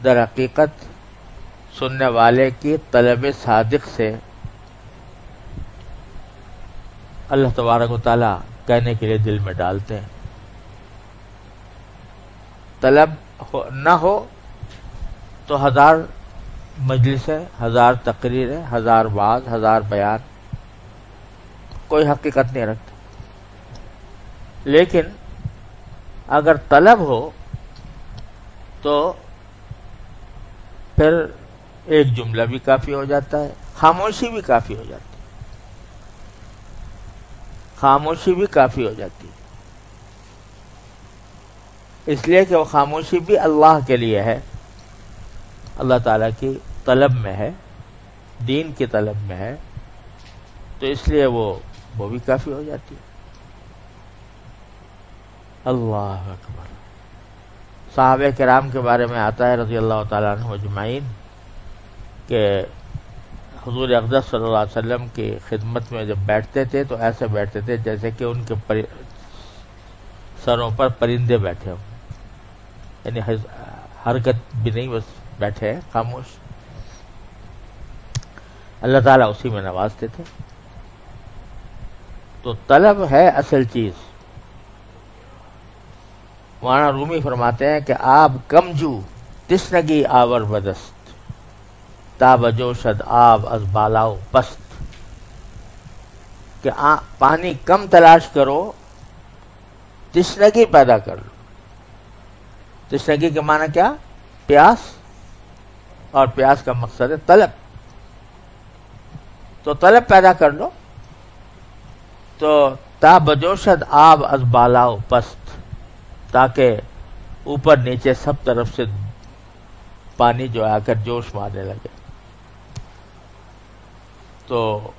در حقیقت سننے والے کی طلب صادق سے اللہ تبارک و تعالیٰ کہنے کے لیے دل میں ڈالتے ہیں. طلب نہ ہو تو 1000 مجلسیں، 1000 تقریریں، 1000 وعظ، 1000 بیان کوئی حقیقت نہیں رکھتے. لیکن اگر طلب ہو تو پھر ایک جملہ بھی کافی ہو جاتا ہے، خاموشی بھی کافی ہو جاتی ہے، خاموشی بھی کافی ہو جاتی ہے. اس لیے کہ وہ خاموشی بھی اللہ کے لیے ہے، اللہ تعالیٰ کی طلب میں ہے، دین کی طلب میں ہے، تو اس لیے وہ بھی کافی ہو جاتی ہے. اللہ اکبر. صحابہ کرام کے بارے میں آتا ہے رضی اللہ تعالیٰ عنہ اجمعین کہ حضور اقدس صلی اللہ علیہ وسلم کی خدمت میں جب بیٹھتے تھے تو ایسے بیٹھتے تھے جیسے کہ ان کے سروں پر پرندے بیٹھے ہوں، یعنی حرکت بھی نہیں، بس بیٹھے ہیں خاموش. اللہ تعالیٰ اسی میں نوازتے تھے. تو طلب ہے اصل چیز. مولانا رومی فرماتے ہیں کہ آب کمجو تشنگی آور بدست تاب جوشد آب از بالاؤ پست. کہ پانی کم تلاش کرو، تشنگی پیدا کر لو. تشنگی کے معنی کیا؟ پیاس، اور پیاس کا مقصد ہے طلب. تو طلب پیدا کر لو. تو تا بجوشد آب از بالاؤ پست، تاکہ اوپر نیچے سب طرف سے پانی جو آ کر جوش مارنے لگے. تو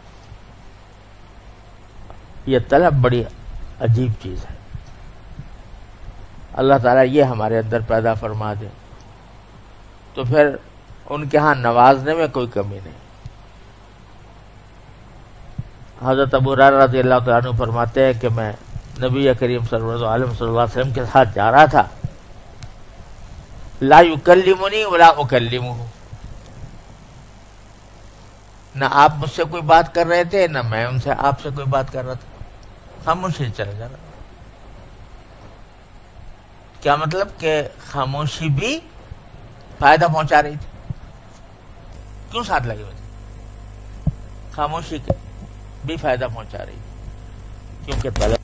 یہ طلب بڑی عجیب چیز ہے. اللہ تعالیٰ یہ ہمارے اندر پیدا فرما دے تو پھر ان کے ہاں نوازنے میں کوئی کمی نہیں. حضرت ابو ہریرہ رضی اللہ تعالیٰ عنہ فرماتے ہیں کہ میں نبی کریم صلی اللہ علیہ وسلم کے ساتھ جا رہا تھا. لا یکلمنی ولا اکلمہ، نہ آپ مجھ سے کوئی بات کر رہے تھے نہ میں ان سے آپ سے کوئی بات کر رہا تھا، خاموشی چلے جا رہا. کیا مطلب کہ خاموشی بھی فائدہ پہنچا رہی تھی. کیوں ساتھ لگے ہوئے تھے؟ خاموشی بھی فائدہ پہنچا رہی تھی، کیونکہ طلب.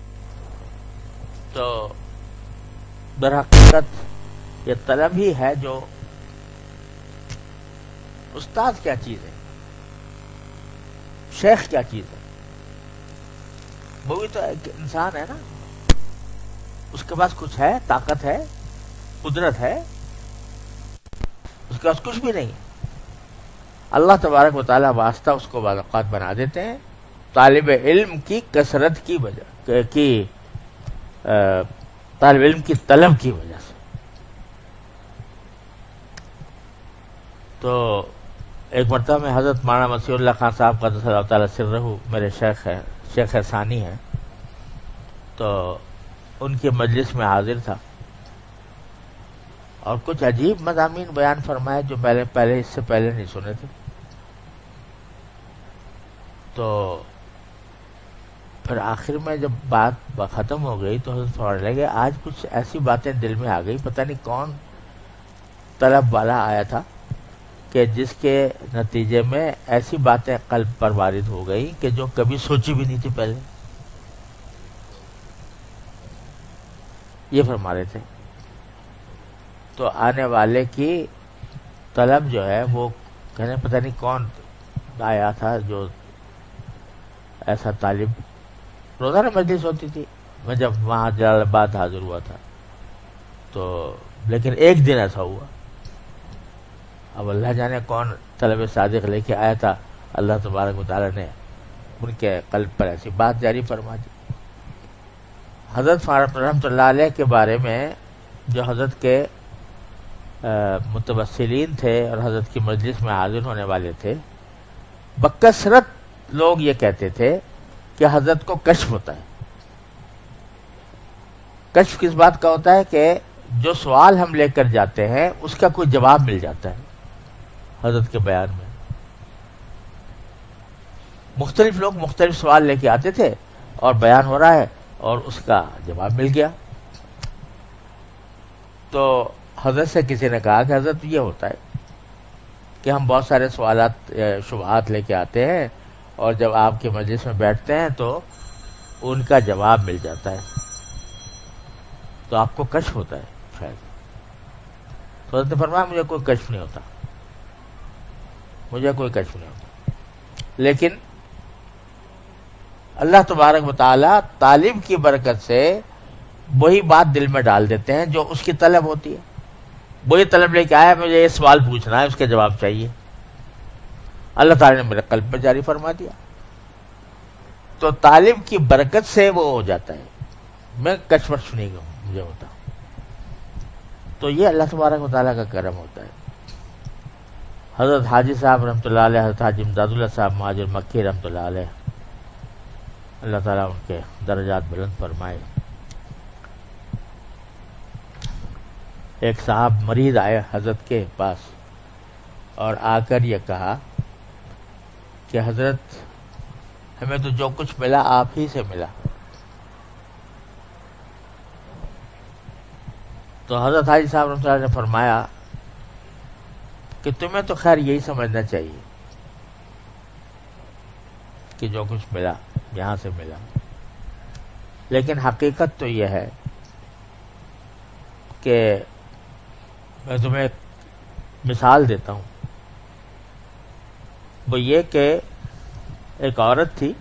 تو در حقیقت یہ طلب ہی ہے جو استاد کیا چیز ہے، شیخ کیا چیز ہے. وہ بھی تو ایک انسان ہے نا، اس کے پاس کچھ ہے، طاقت ہے، قدرت ہے، اس کے پاس کچھ بھی نہیں. اللہ تبارک و تعالیٰ واسطہ اس کو بعض اوقات بنا دیتے ہیں طالب علم کی کثرت کی وجہ کی، طالب علم کی طلب کی وجہ سے. تو ایک مرتبہ میں حضرت مولانا مسیح اللہ خان صاحب قدس اللہ تعالیٰ سرہ میرے شیخ ہیں، شیخ ثانی ہیں، تو ان کی مجلس میں حاضر تھا اور کچھ عجیب مضامین بیان فرمائے جو پہلے اس سے پہلے نہیں سنے تھے. تو پھر آخر میں جب بات ختم ہو گئی تو حضرت فرمانے لگے آج کچھ ایسی باتیں دل میں آ گئی، پتہ نہیں کون طلب والا آیا تھا کہ جس کے نتیجے میں ایسی باتیں قلب پر وارد ہو گئی کہ جو کبھی سوچی بھی نہیں تھی پہلے. یہ فرما رہے تھے. تو آنے والے کی طلب جو ہے وہ کہنے پتہ نہیں کون آیا تھا جو ایسا طالب. روزانہ مجلس ہوتی تھی، میں جب وہاں جلال آباد حاضر ہوا تھا تو، لیکن ایک دن ایسا ہوا. اب اللہ جانے کون طلب صادق لے کے آیا تھا، اللہ تبارک و تعالیٰ نے ان کے قلب پر ایسی بات جاری فرما دی. حضرت فاروق رحمۃ اللہ علیہ کے بارے میں جو حضرت کے متوسلین تھے اور حضرت کی مجلس میں حاضر ہونے والے تھے، بکثرت لوگ یہ کہتے تھے کہ حضرت کو کشف ہوتا ہے. کشف کس بات کا ہوتا ہے؟ کہ جو سوال ہم لے کر جاتے ہیں اس کا کوئی جواب مل جاتا ہے حضرت کے بیان میں. مختلف لوگ مختلف سوال لے کے آتے تھے اور بیان ہو رہا ہے اور اس کا جواب مل گیا. تو حضرت سے کسی نے کہا کہ حضرت یہ ہوتا ہے کہ ہم بہت سارے سوالات شبہات لے کے آتے ہیں اور جب آپ کے مجلس میں بیٹھتے ہیں تو ان کا جواب مل جاتا ہے, تو آپ کو کشف ہوتا ہے شاید. تو حضرت نے فرمایا مجھے کوئی کشف نہیں ہوتا, مجھے کوئی کشف نہیں ہوتا, لیکن اللہ تبارک و تعالی طالب کی برکت سے وہی بات دل میں ڈال دیتے ہیں جو اس کی طلب ہوتی ہے. وہی طلب لے کے آیا, مجھے یہ سوال پوچھنا ہے, اس کے جواب چاہیے. اللہ تعالی نے میرے قلب پر جاری فرما دیا, تو طالب کی برکت سے وہ ہو جاتا ہے. میں کشمکش نہیں مجھے ہوتا. تو یہ اللہ تبارک و تعالیٰ کا کرم ہوتا ہے. حضرت حاجی صاحب رحمۃ اللہ علیہ, حضرت حاجی امداد اللہ صاحب مہاجر مکی رحمۃ اللہ علیہ, اللہ تعالیٰ ان کے درجات بلند فرمائے. ایک صاحب مریض آئے حضرت کے پاس اور آ کر یہ کہا کہ حضرت ہمیں تو جو کچھ ملا آپ ہی سے ملا. تو حضرت حاجی صاحب رحمۃ اللہ نے فرمایا کہ تمہیں تو خیر یہی سمجھنا چاہیے کہ جو کچھ ملا یہاں سے ملا, لیکن حقیقت تو یہ ہے کہ میں تمہیں ایک مثال دیتا ہوں. وہ یہ کہ ایک عورت تھی,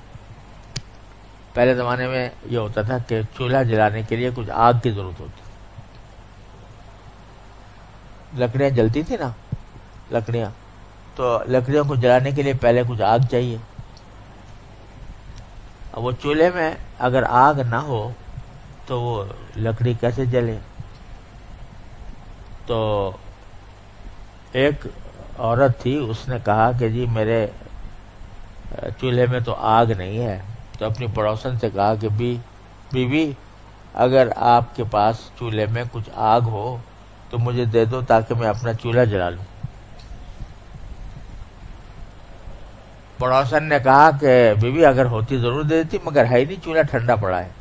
پہلے زمانے میں یہ ہوتا تھا کہ چولہا جلانے کے لیے کچھ آگ کی ضرورت ہوتی, لکڑیاں جلتی تھی نا, لکڑیاں, تو لکڑیوں کو جلانے کے لیے پہلے کچھ آگ چاہیے. اب وہ چولہے میں اگر آگ نہ ہو تو وہ لکڑی کیسے جلے؟ تو ایک عورت تھی, اس نے کہا کہ جی میرے چولہے میں تو آگ نہیں ہے. تو اپنی پڑوسن سے کہا کہ بیوی اگر آپ کے پاس چولہے میں کچھ آگ ہو تو مجھے دے دو تاکہ میں اپنا چولہا جلا لوں. پڑوسن نے کہا کہ بیوی اگر ہوتی ضرور دے دیتی, مگر ہے ہی نہیں, چولہا ٹھنڈا پڑا ہے.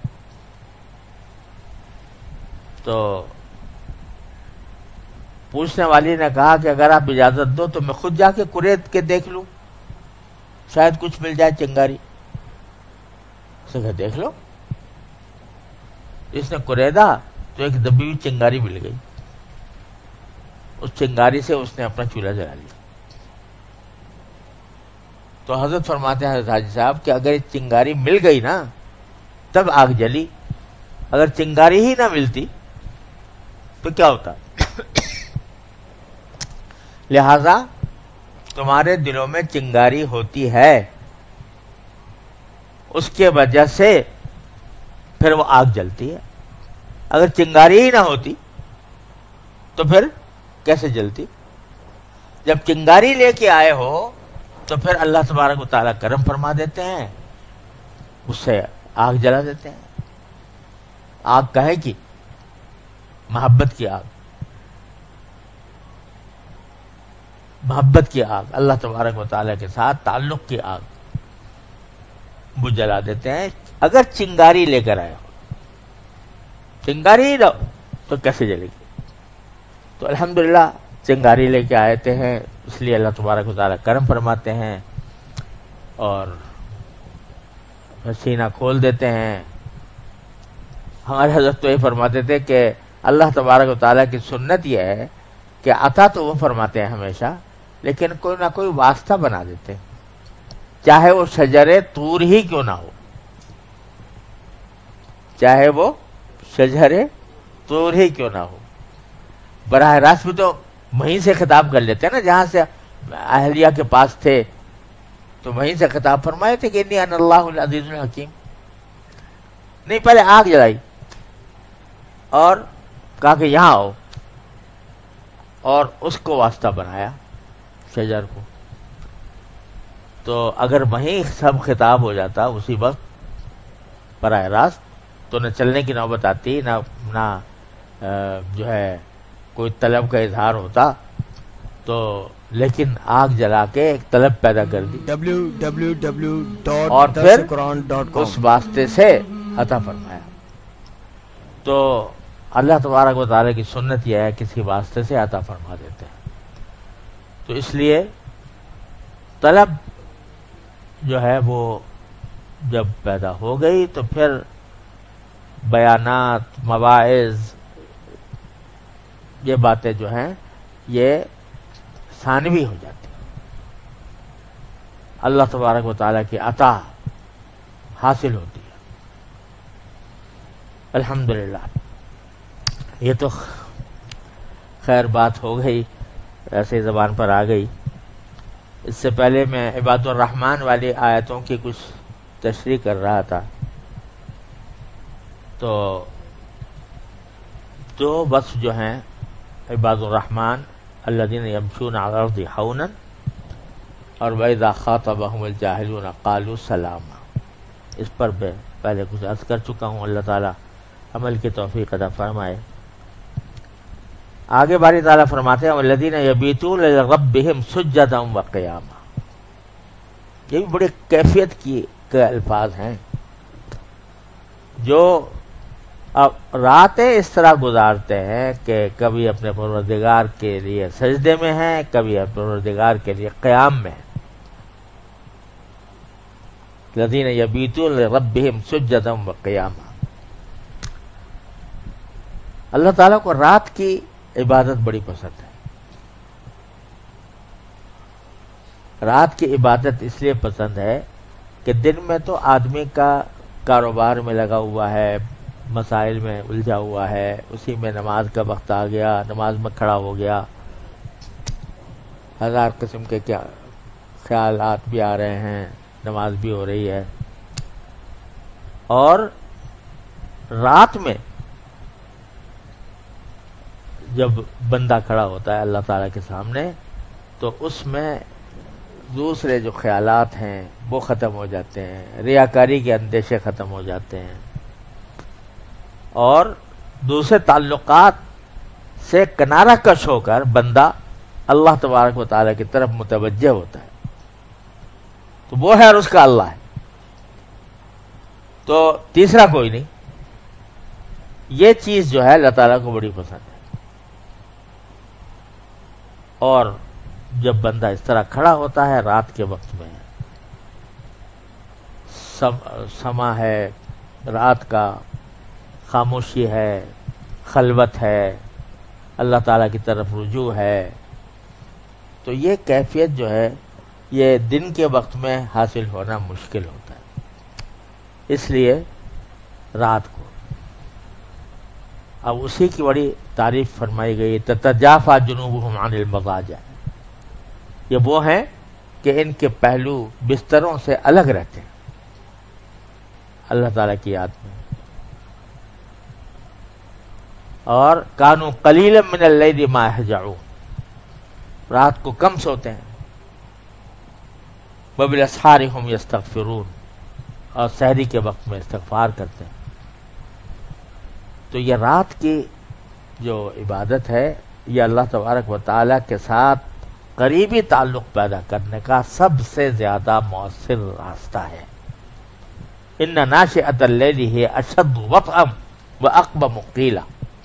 تو پوچھنے والی نے کہا کہ اگر آپ اجازت دو تو میں خود جا کے کورید کے دیکھ لوں, شاید کچھ مل جائے چنگاری. اس نے کہا دیکھ لو. اس نے کوریدا تو ایک دبی ہوئی چنگاری مل گئی. اس چنگاری سے اس نے اپنا چولہا جلا لیا. تو حضرت فرماتے ہیں حضرت حاجی صاحب کہ اگر چنگاری مل گئی نا تب آگ جلی, اگر چنگاری ہی نہ ملتی تو کیا ہوتا؟ لہذا تمہارے دلوں میں چنگاری ہوتی ہے, اس کے وجہ سے پھر وہ آگ جلتی ہے. اگر چنگاری ہی نہ ہوتی تو پھر کیسے جلتی؟ جب چنگاری لے کے آئے ہو تو پھر اللہ تبارک و تعالیٰ کرم فرما دیتے ہیں, اس سے آگ جلا دیتے ہیں. آگ کہے کی محبت کی آگ, محبت کی آگ, اللہ تبارک و تعالیٰ کے ساتھ تعلق کی آگ, وہ جلا دیتے ہیں. اگر چنگاری لے کر آئے ہو, چنگاری ہی نہ ہو تو کیسے جلے گی؟ تو الحمدللہ چنگاری لے کے آئے تھے ہیں, اس لیے اللہ تبارک و تعالیٰ کرم فرماتے ہیں اور سینہ کھول دیتے ہیں. ہمارے حضرت تو یہ فرماتے تھے کہ اللہ تبارک و تعالیٰ کی سنت یہ ہے کہ عطا تو وہ فرماتے ہیں ہمیشہ, لیکن کوئی نہ کوئی واسطہ بنا دیتے ہیں, چاہے وہ شجر طور ہی کیوں نہ ہو, چاہے وہ شجر طور ہی کیوں نہ ہو. براہ راست بھی تو وہیں سے خطاب کر لیتے ہیں نا, جہاں سے اہلیہ کے پاس تھے تو وہیں سے خطاب فرمائے تھے کہ انی انا اللہ العزیز الحکیم. نہیں, پہلے آگ جلائی اور کہا کہ یہاں آؤ, اور اس کو واسطہ بنایا شجر کو. تو اگر وہیں سب خطاب ہو جاتا اسی وقت براہ راست, تو نہ چلنے کی نوبت آتی, نہ جو ہے کوئی طلب کا اظہار ہوتا تو لیکن آگ جلا کے ایک طلب پیدا کر دی اور پھر اس واسطے سے عطا فرمایا. تو اللہ تبارک و تعالیٰ کی سنت یہ ہے کسی واسطے سے عطا فرما دیتے ہیں. تو اس لیے طلب جو ہے وہ جب پیدا ہو گئی تو پھر بیانات، مواعظ، یہ باتیں جو ہیں یہ ثانوی ہو جاتی ہیں. اللہ تبارک و تعالیٰ کی عطا حاصل ہوتی ہے. الحمدللہ. یہ تو خیر بات ہو گئی، ایسے زبان پر آ گئی. اس سے پہلے میں عباد الرحمن والی آیتوں کی کچھ تشریح کر رہا تھا. تو دو وصف جو ہیں عباد الرحمن الذین یمشون علی الارض حونا اور وَإِذَا خَاطَبَهُمُ الْجَاهِلُونَ قَالُوا سَلَامًا، اس پر میں پہلے کچھ عرض کر چکا ہوں. اللہ تعالیٰ عمل کی توفیق عطا فرمائے. آگے باری تعالیٰ فرماتے ہیں وَالَّذِينَ يَبِيتُونَ لِرَبِّهِمْ سُجَّدًا وَقِيَامًا. یہ بھی بڑے کیفیت کے الفاظ ہیں. جو اب راتیں اس طرح گزارتے ہیں کہ کبھی اپنے پروردگار کے لیے سجدے میں ہیں، کبھی اپنے پروردگار کے لیے قیام میں ہیں. الذین یبیتون لربہم سجدا وقیاما. اللہ تعالیٰ کو رات کی عبادت بڑی پسند ہے. رات کی عبادت اس لیے پسند ہے کہ دن میں تو آدمی کا کاروبار میں لگا ہوا ہے، مسائل میں الجھا ہوا ہے، اسی میں نماز کا وقت آ گیا، نماز میں کھڑا ہو گیا، ہزار قسم کے کیا خیالات بھی آ رہے ہیں، نماز بھی ہو رہی ہے. اور رات میں جب بندہ کھڑا ہوتا ہے اللہ تعالیٰ کے سامنے تو اس میں دوسرے جو خیالات ہیں وہ ختم ہو جاتے ہیں، ریاکاری کے اندیشے ختم ہو جاتے ہیں اور دوسرے تعلقات سے کنارہ کش ہو کر بندہ اللہ تبارک و تعالیٰ کی طرف متوجہ ہوتا ہے. تو وہ ہے اور اس کا اللہ ہے، تو تیسرا کوئی نہیں. یہ چیز جو ہے اللہ تعالیٰ کو بڑی پسند ہے. اور جب بندہ اس طرح کھڑا ہوتا ہے رات کے وقت میں، سما ہے رات کا، خاموشی ہے، خلوت ہے، اللہ تعالیٰ کی طرف رجوع ہے، تو یہ کیفیت جو ہے یہ دن کے وقت میں حاصل ہونا مشکل ہوتا ہے. اس لیے رات کو اب اسی کی بڑی تعریف فرمائی گئی. تتجافا جنوبہم عن المضاجع. یہ وہ ہیں کہ ان کے پہلو بستروں سے الگ رہتے ہیں اللہ تعالیٰ کی یاد میں. اور کانوا قلیلا من اللیل ما یہجعون. رات کو کم سوتے ہیں. وبالاسحار هم یستغفرون. اور سحری کے وقت میں استغفار کرتے ہیں. تو یہ رات کی جو عبادت ہے یہ اللہ تبارک و تعالیٰ کے ساتھ قریبی تعلق پیدا کرنے کا سب سے زیادہ مؤثر راستہ ہے. ان ناشئۃ اللیل ہی اشد وطئا واقوم قیلا.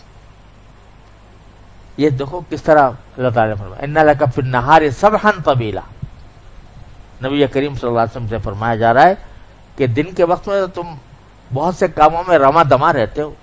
یہ دیکھو کس طرح اللہ تعالیٰ نے فرمایا ان لک فی النہار سبحا طویلا. نبی کریم صلی اللہ علیہ وسلم سے فرمایا جا رہا ہے کہ دن کے وقت میں تم بہت سے کاموں میں رواں دماں رہتے ہو،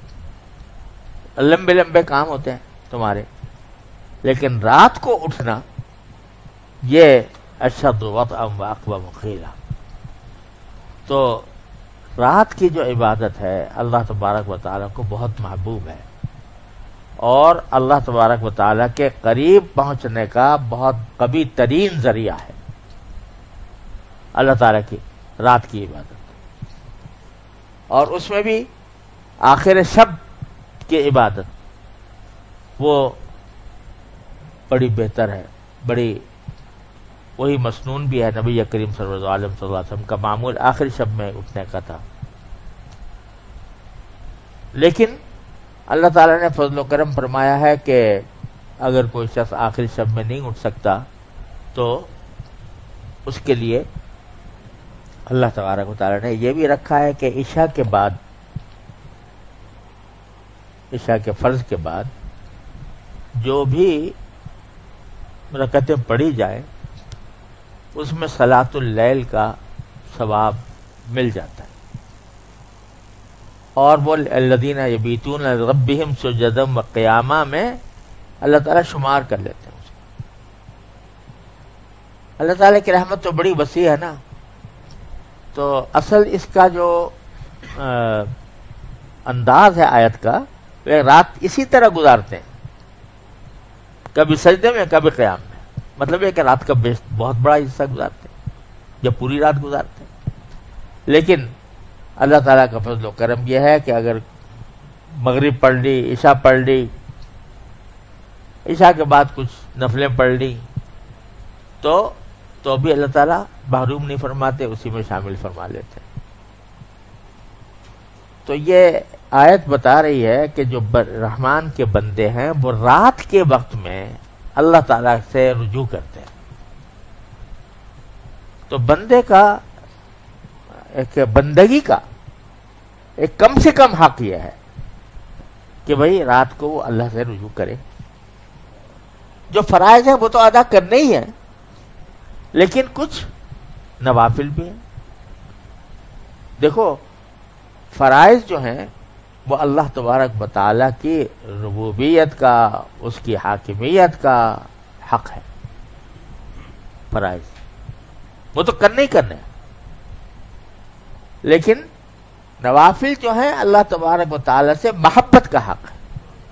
لمبے لمبے کام ہوتے ہیں تمہارے، لیکن رات کو اٹھنا یہ اشد وطئا واقوم قیلا. تو رات کی جو عبادت ہے اللہ تبارک و تعالیٰ کو بہت محبوب ہے اور اللہ تبارک و تعالیٰ کے قریب پہنچنے کا بہت قوی ترین ذریعہ ہے اللہ تعالیٰ کی رات کی عبادت. اور اس میں بھی آخر شب کی عبادت وہ بڑی بہتر ہے، بڑی وہی مسنون بھی ہے. نبی کریم صلی اللہ علیہ وسلم کا معمول آخری شب میں اٹھنے کا تھا. لیکن اللہ تعالیٰ نے فضل و کرم فرمایا ہے کہ اگر کوئی شخص آخری شب میں نہیں اٹھ سکتا تو اس کے لیے اللہ تبارک و تعالیٰ نے یہ بھی رکھا ہے کہ عشاء کے بعد، عشاء کے فرض کے بعد جو بھی رکعتیں پڑھی جائیں اس میں صلاۃ اللیل کا ثواب مل جاتا ہے، اور وہ الذین یبیتون لربہم سجدا وقیاما میں اللہ تعالیٰ شمار کر لیتے ہیں اسے۔ اللہ تعالیٰ کی رحمت تو بڑی وسیع ہے نا، تو اصل اس کا جو انداز ہے آیت کا، وہ رات اسی طرح گزارتے ہیں، کبھی سجدے میں کبھی قیام میں، مطلب یہ کہ رات کا بہت بڑا حصہ گزارتے ہیں یا پوری رات گزارتے ہیں۔ لیکن اللہ تعالیٰ کا فضل و کرم یہ ہے کہ اگر مغرب پڑھ لی، عشاء پڑھ لی، عشاء کے بعد کچھ نفلیں پڑھ لی تو بھی اللہ تعالیٰ محروم نہیں فرماتے، اسی میں شامل فرما لیتے ہیں۔ تو یہ آیت بتا رہی ہے کہ جو رحمان کے بندے ہیں وہ رات کے وقت میں اللہ تعالیٰ سے رجوع کرتے ہیں۔ تو بندے کا ایک بندگی کا ایک کم سے کم حق یہ ہے کہ بھئی رات کو وہ اللہ سے رجوع کرے۔ جو فرائض ہیں وہ تو ادا کرنے ہی ہیں، لیکن کچھ نوافل بھی ہیں۔ دیکھو فرائض جو ہیں وہ اللہ تبارک و تعالیٰ کی ربوبیت کا، اس کی حاکمیت کا حق ہے، فرائض وہ تو کرنے ہی کرنے ہیں۔ لیکن نوافل جو ہیں اللہ تبارک و تعالیٰ سے محبت کا حق ہے،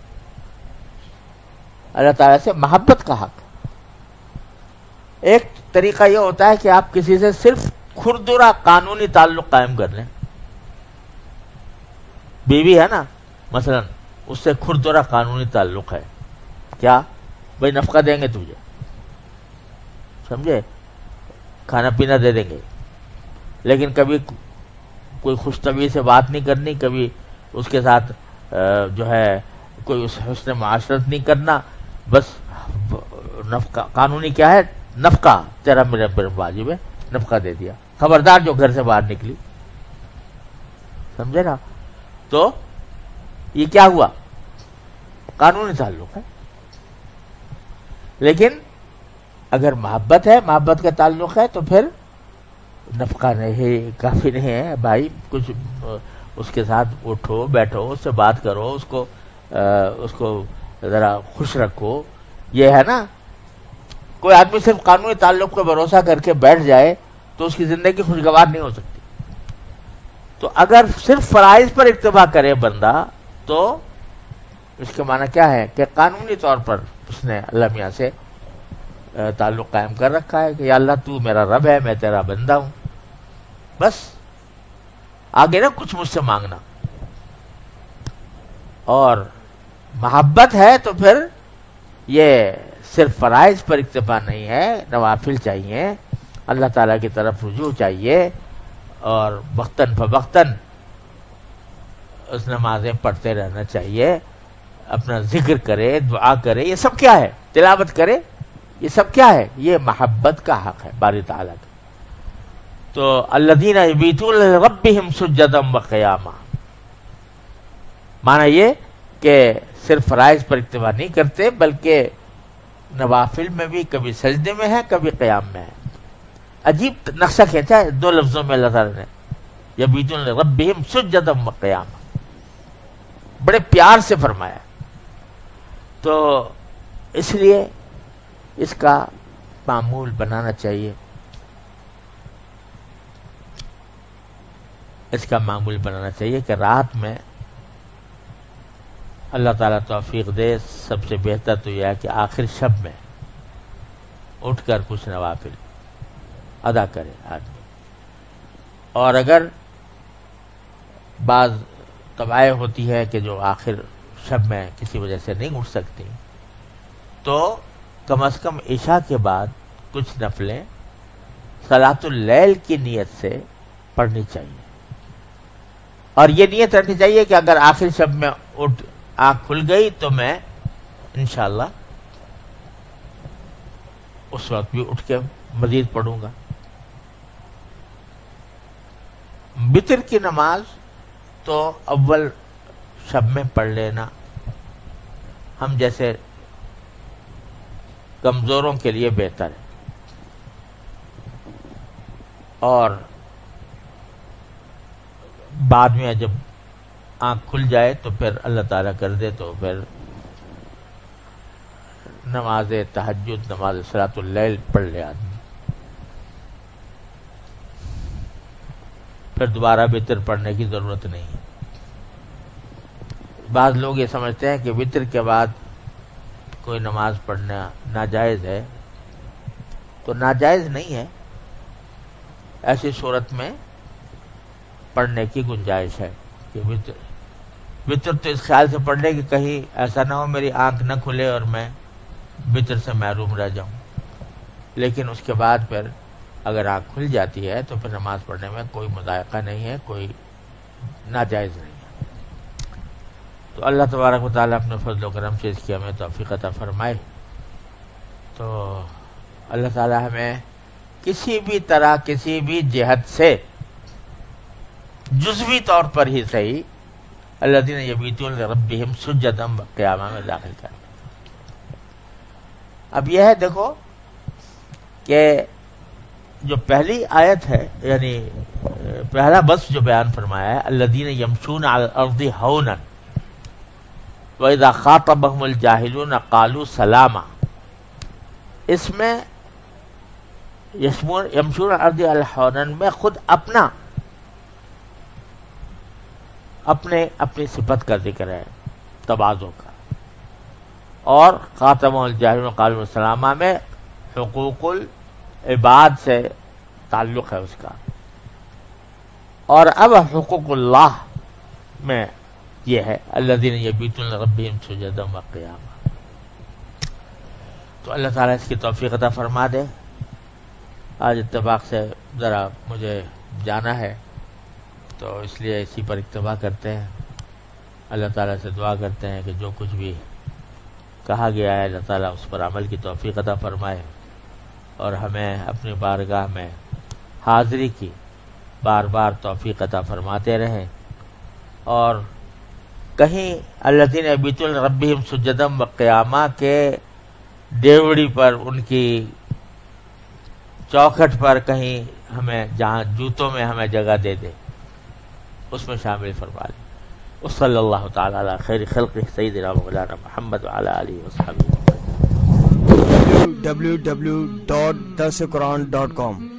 اللہ تعالیٰ سے محبت کا حق ہے۔ ایک طریقہ یہ ہوتا ہے کہ آپ کسی سے صرف کھردرا قانونی تعلق قائم کر لیں، بیوی ہے نا مثلا، اس سے کھردرا قانونی تعلق ہے، کیا بھائی نفقہ دیں گے تجھے، سمجھے، کھانا پینا دے دیں گے، لیکن کبھی کوئی خوش طبعی سے بات نہیں کرنی، کبھی اس کے ساتھ جو ہے کوئی حسن معاشرت نہیں کرنا، بس نفقہ قانونی کیا ہے، نفقہ تیرا میرے پر واجب ہے، نفقہ دے دیا، خبردار جو گھر سے باہر نکلی، سمجھے نا۔ تو یہ کیا ہوا، قانونی تعلق ہے۔ لیکن اگر محبت ہے، محبت کا تعلق ہے، تو پھر نفقہ نہیں کافی نہیں ہے بھائی، کچھ اس کے ساتھ اٹھو بیٹھو، اس سے بات کرو، اس کو ذرا خوش رکھو، یہ ہے نا۔ کوئی آدمی صرف قانونی تعلق کو بھروسہ کر کے بیٹھ جائے تو اس کی زندگی خوشگوار نہیں ہو سکتی۔ تو اگر صرف فرائض پر اکتفا کرے بندہ تو اس کے معنی کیا ہے کہ قانونی طور پر اس نے اللہ میاں سے تعلق قائم کر رکھا ہے کہ یا اللہ تو میرا رب ہے، میں تیرا بندہ ہوں، بس آگے نا کچھ مجھ سے مانگنا۔ اور محبت ہے تو پھر یہ صرف فرائض پر اکتفا نہیں ہے، نوافل چاہیے، اللہ تعالیٰ کی طرف رجوع چاہیے، اور وقتاً فوقتاً اس نمازیں پڑھتے رہنا چاہیے، اپنا ذکر کرے، دعا کرے، یہ سب کیا ہے، تلاوت کرے، یہ سب کیا ہے، یہ محبت کا حق ہے باری تعالیٰ کا۔ تو الذین یبیتون لربہم سجدا وقیاما، معنی یہ کہ صرف فرائض پر اکتفا نہیں کرتے بلکہ نوافل میں بھی کبھی سجدے میں ہے کبھی قیام میں ہے۔ عجیب نقشہ کھینچا ہے دو لفظوں میں اللہ تعالیٰ نے، یبیتون لربہم سجدا وقیاما، بڑے پیار سے فرمایا۔ تو اس لیے اس کا معمول بنانا چاہیے، اس کا معمول بنانا چاہیے کہ رات میں اللہ تعالیٰ توفیق دے، سب سے بہتر تو یہ ہے کہ آخر شب میں اٹھ کر کچھ نوافل ادا کرے آدمی۔ اور اگر بعض طبائع ہوتی ہے کہ جو آخر شب میں کسی وجہ سے نہیں اٹھ سکتی، تو کم از کم عشاء کے بعد کچھ نفلیں صلاۃ اللیل کی نیت سے پڑھنی چاہیے، اور یہ نیت رکھنی چاہیے کہ اگر آخر شب میں اٹھ آنکھ کھل گئی تو میں انشاءاللہ اس وقت بھی اٹھ کے مزید پڑھوں گا۔ وتر کی نماز تو اول شب میں پڑھ لینا ہم جیسے کمزوروں کے لیے بہتر ہے، اور بعد میں جب آنکھ کھل جائے تو پھر اللہ تعالیٰ کر دے تو پھر نماز تہجد، نماز صلاۃ اللیل پڑھ لے آدمی، پھر دوبارہ وتر پڑھنے کی ضرورت نہیں ہے۔ بعض لوگ یہ سمجھتے ہیں کہ وتر کے بعد کوئی نماز پڑھنا ناجائز ہے، تو ناجائز نہیں ہے، ایسی صورت میں پڑھنے کی گنجائش ہے کہ وتر تو اس خیال سے پڑھ لے کہ کہیں ایسا نہ ہو میری آنکھ نہ کھلے اور میں وتر سے محروم رہ جاؤں، لیکن اس کے بعد پھر اگر آنکھ کھل جاتی ہے تو پھر نماز پڑھنے میں کوئی مضائقہ نہیں ہے، کوئی ناجائز نہیں ہے۔ تو اللہ تبارک و تعالیٰ اپنے فضل و کرم سے اس کی ہمیں توفیق عطا فرمائے۔ تو اللہ تعالیٰ ہمیں کسی بھی طرح کسی بھی جہت سے جزوی طور پر ہی صحیح الذین یبیتون لربہم سجدا وقیاما میں داخل کر۔ اب یہ ہے دیکھو کہ جو پہلی آیت ہے، یعنی پہلا بس جو بیان فرمایا ہے الذین یمشون علی الارض ہونا وَإِذَا خَاطَبَهُمُ الْجَاهِلُونَ قَالُوا سَلَامًا، اس میں یمشون الارض ہونا میں خود اپنی صفت کا ذکر ہے، تواضع کا، اور خاطبهم الجاہلون قالوا سلاما میں حقوق العباد سے تعلق ہے اس کا، اور اب حقوق اللہ میں یہ ہے الذین یبیتون لربہم سجدا وقیاما۔ تو اللہ تعالیٰ اس کی توفیق عطا فرما دے۔ آج اتفاق سے ذرا مجھے جانا ہے تو اس لیے اسی پر اکتفا کرتے ہیں۔ اللہ تعالیٰ سے دعا کرتے ہیں کہ جو کچھ بھی کہا گیا ہے اللہ تعالیٰ اس پر عمل کی توفیق عطا فرمائے، اور ہمیں اپنی بارگاہ میں حاضری کی بار بار توفیق عطا فرماتے رہیں، اور کہیں الذین یبیتون لربہم سجدا وقیاما کے ڈیوڑی پر، ان کی چوکھٹ پر کہیں ہمیں جہاں جوتوں میں ہمیں جگہ دے دے اس میں شامل فرما لیں۔ وصلی اللہ تعالی علی خیر خلقہ سیدنا مولانا محمد وعلی آلہ وصحبہ۔ www.darsulquran.com